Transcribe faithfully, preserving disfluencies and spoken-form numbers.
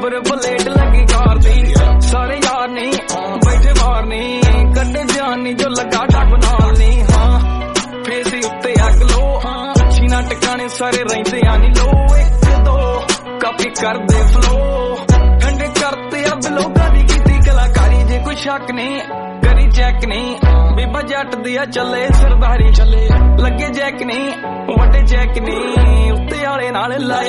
number plate ਲੱਗੀ ਕਾਰ ਦੀ ਸਾਰੇ ਯਾਰ ਨੀ ਬੈਠੇ ਬਾਹਰ ਨੀ ਕੱਢੇ ਜਾਨੀ ਜੋ ਲੱਗਾ ਟੱਬ ਨਾਲ ਨੀ ਹਾਂ ਫੇਸ ਉੱਤੇ ਅੱਗ ਲੋ ਅੱਛੀ ਨਾ ਟਿਕਾਣੇ ਸਾਰੇ ਰਹਿੰਦੇ ਆ ਨੀ ਲੋ ਇੱਕ ਦੋ ਕਾਪੀ ਕਰਦੇ ਫਲੋ ਠੰਡੇ ਕਰਤੇ ਅਬ ਲੋਕਾਂ ਦੀ ਕੀਤੀ ਕਲਾਕਾਰੀ ਜੇ ਕੋਈ ਸ਼ੱਕ ਨਹੀਂ ਕਰੀ ਚੈੱਕ ਨਹੀਂ ਬੀਬਾ ਜੱਟ ਦੀ ਆ ਚੱਲੇ ਸਰਦਾਰੀ ਚੱਲੇ ਲੱਗੇ ਜੈਕ ਨਹੀਂ ਵੱਡੇ ਚੈੱਕ ਨਹੀਂ ਉੱਤੇ ਵਾਲੇ ਨਾਲ ਲਾਏ